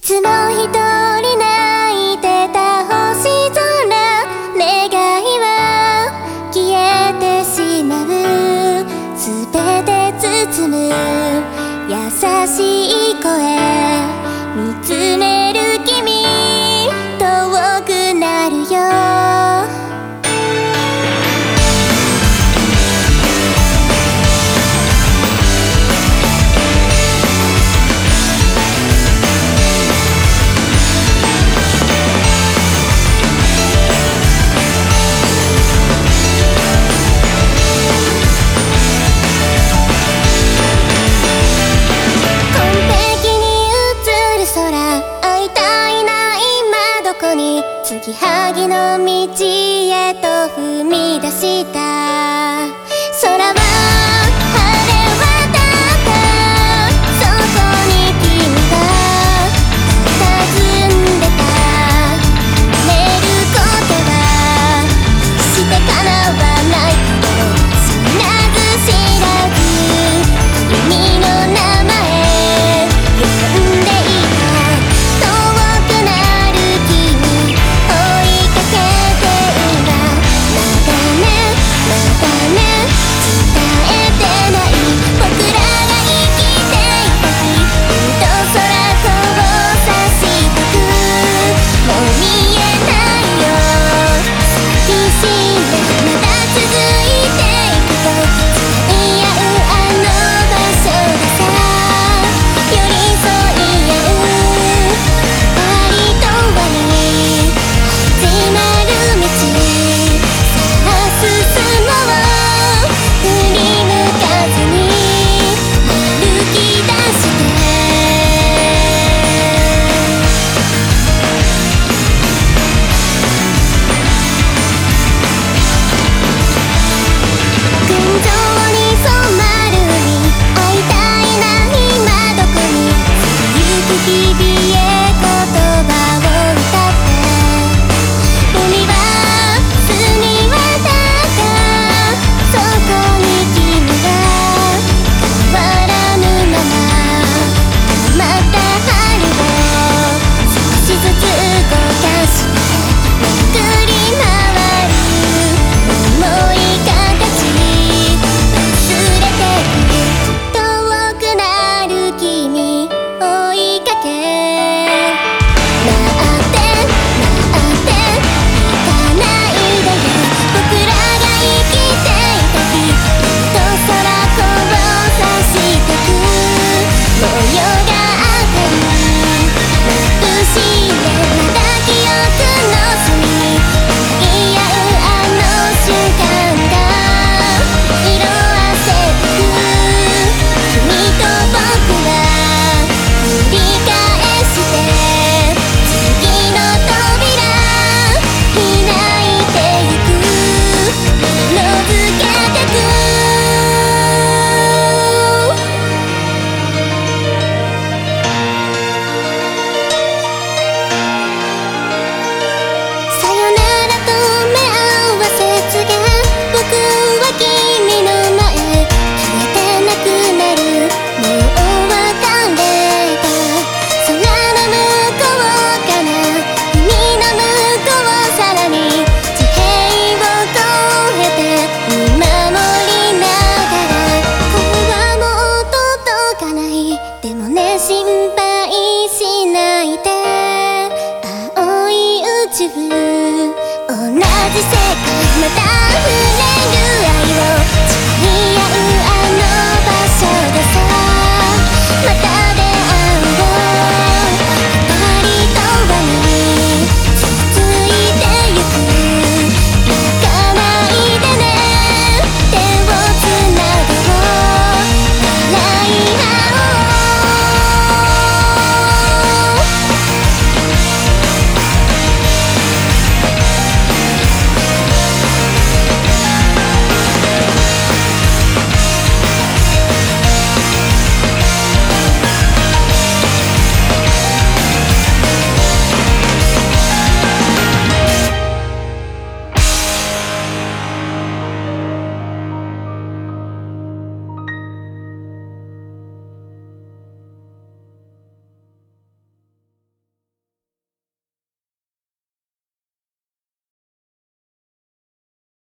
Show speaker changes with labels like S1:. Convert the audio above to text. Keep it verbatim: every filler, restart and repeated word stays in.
S1: つも一人泣いてた星空、願いは消えてしまう、すべて包む優しい声、見つめる君遠くなるよ。継ぎはぎの道へと踏み出した。空は晴れ渡った、そこに君が佇んでた。寝ることはしてかなわないけど、知らず知らず君の名前呼んでいた。遠くなる君同じ世界また触れる愛を誓い合うあの場所でさ、また